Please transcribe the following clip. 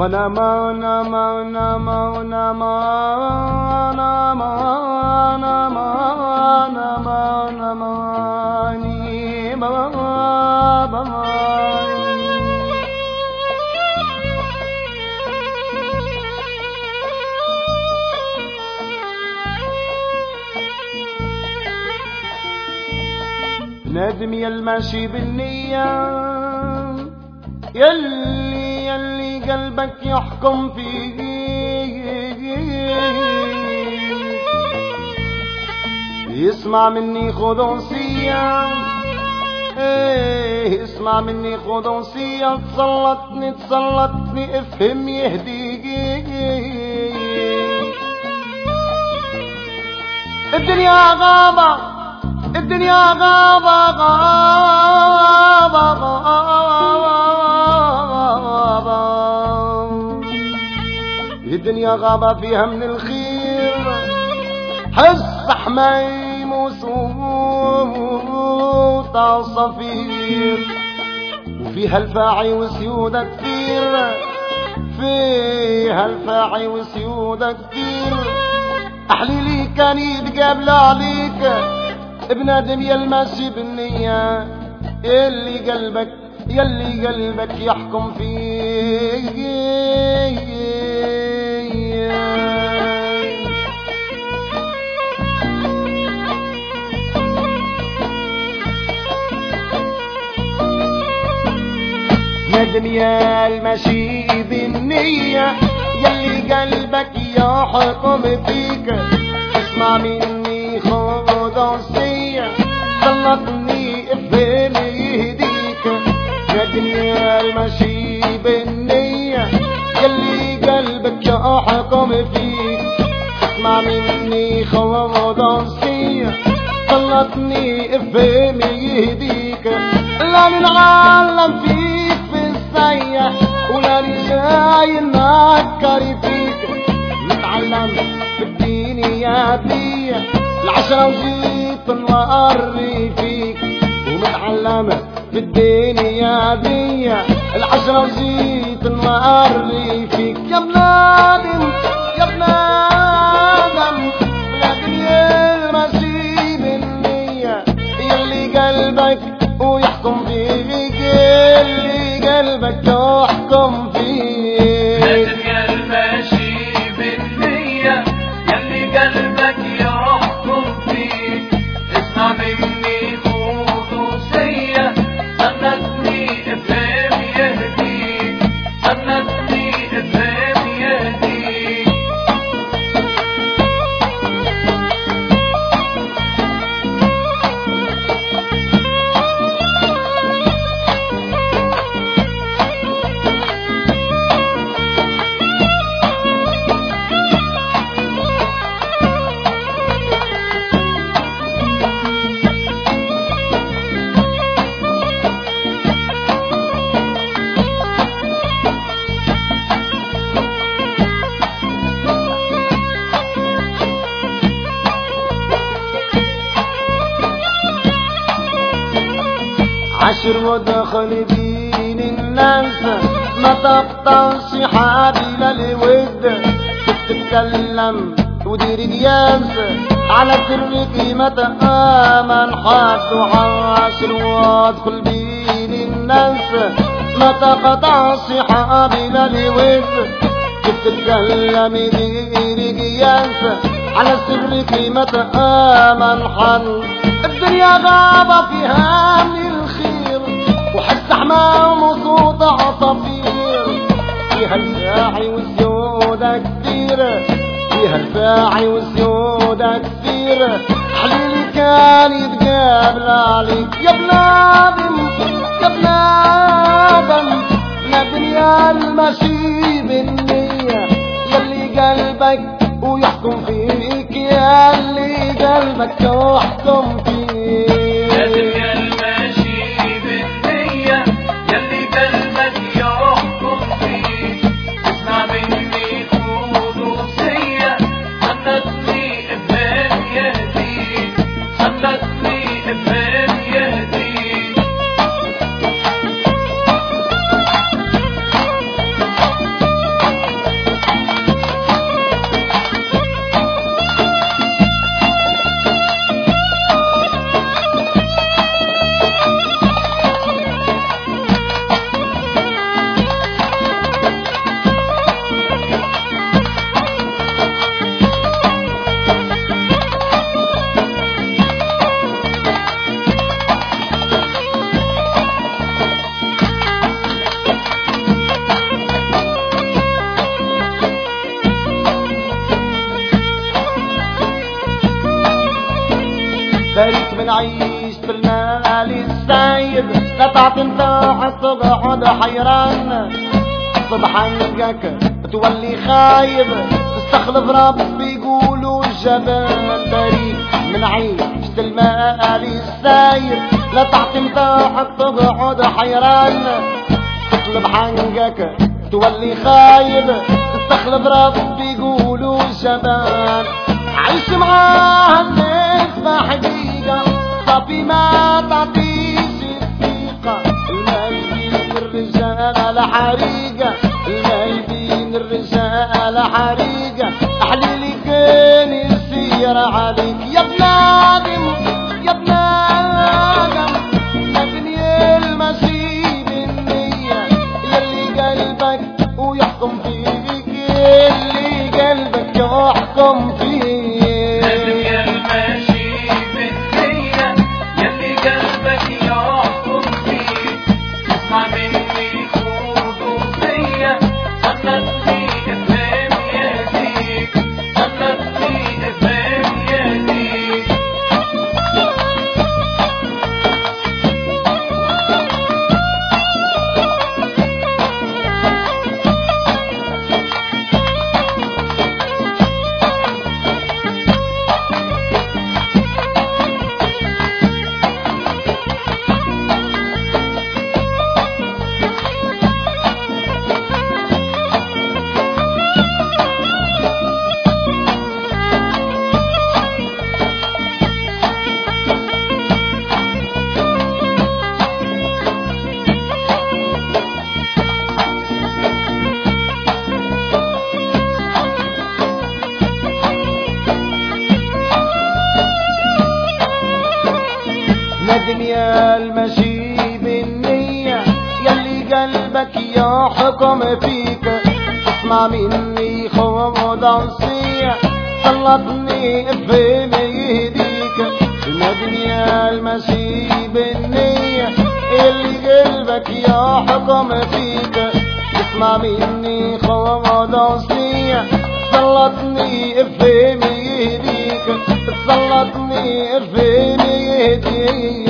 نادم يا الماشي بالنية، يلي قلبك يحكم فيه، يسمع مني خدوسية، اسمع مني خدوسية، تسلطني افهم يهديك. الدنيا غابة، الدنيا غابة غابة غابة، الدنيا غابة فيها من الخير حس حميم وصوت عصافير، وفيها الفاعي وسيودة كثير، فيها الفاعي وسيودة كثير. أحليلي كان يتقابل عليك ابن آدم يا الماشي بالنية، يلي قلبك يحكم فيه. نادم يا الماشي بالنية، يلي قلبك يحكم فيك، اسمع مني خدوسية، سلطني افهم يهديك. نادم يا الماشي بالنية، يلي قلبك يحكم فيك، اسمع مني خدوسية، سلطني افهم يهديك. لا نعلم فيك في السيح، ولا جاي نفكر فيك، نتعلم في الدين يا بي العشرة وجيت نوري فيك، ومتعلم في الدين يا بي العشرة وجيت نوري فيك. يا بلادم يا بلادم بلادم يا الماشي بالنية، يلي قلبك ويحكم فيك، يلي قلبك يحكم فيك. نادم يا الماشي بالنية، يلي قلبك يحكم فيك، اسمع مني خدوسية، سندني افهم يهديك، سندني افهم يهديك. عشر ودخل بين الناس، ما تقطعش حبيل الود، تتكلم ودير قياس على سر قيمة آمن حد. عشر وادخل بين الناس، ما تقطعش حبيل الود، تتكلم ودير قياس على سر قيمة آمن حد. الدنيا غابة فيها من الخير، وحس حمام وصوت عصافير، فيها الفاعي وسيودة كثير، فيها الفاعي وسيودة كثير. حليلي كان يتقابل عليك يا بلادم يا بلادم، نادم يا الماشي بالنية، يلي قلبك ويحكم فيك، يلي قلبك يحكم فيك. نادم يا الماشي بالنية، يلي قلبك يحكم فيك، اسمع مني خدوسية، سندني افهم يهديك، سندني افهم يهديك. عيشة المال السايب لا تعتنفع تقعد حيران اطلب حقك تولي خايب تستخلف ربي يقولوا الجبان بريء من عيشة المال السايب لا تعتنفع تقعد حيران تطلب حقك تولي خايب تستخلف ربي يقولوا الجبان عيش معاها النسبة حقيقة صافي ما تعطيش الثقة المايبين الرجال حريقة المايبين الرجال حريقة أحليلي كان يسير عليك يا ابن آدم يا ابن آدم يا دنيا المشي بالنية يلي قلبك ويحكم فيك يلي قلبك يحكم فيك دنيا المشي بالنية يلي قلبك يحكم فيك اسمع مني خذ وصية سلطني افهم يهديك دنيا المشي بالنية يلي قلبك يحكم فيك اسمع مني خذ وصية سلطني افهم يهديك سلطني افهم يهديك